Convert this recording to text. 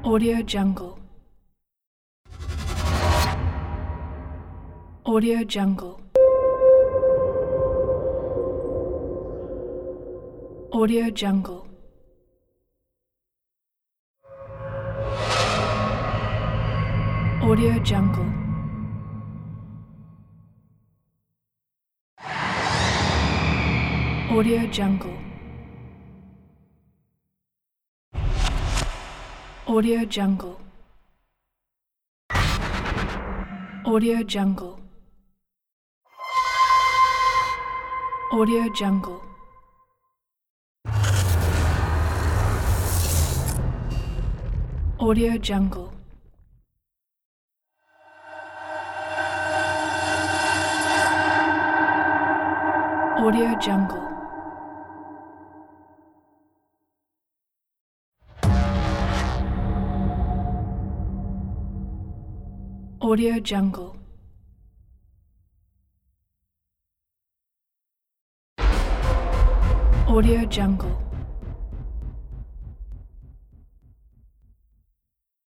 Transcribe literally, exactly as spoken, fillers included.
Audio Jungle. Audio Jungle. Audio Jungle. Audio Jungle. Audio Jungle. Audio Jungle. Audio Jungle. Audio Jungle. Audio Jungle. Audio Jungle. Audio Jungle. Audio Jungle.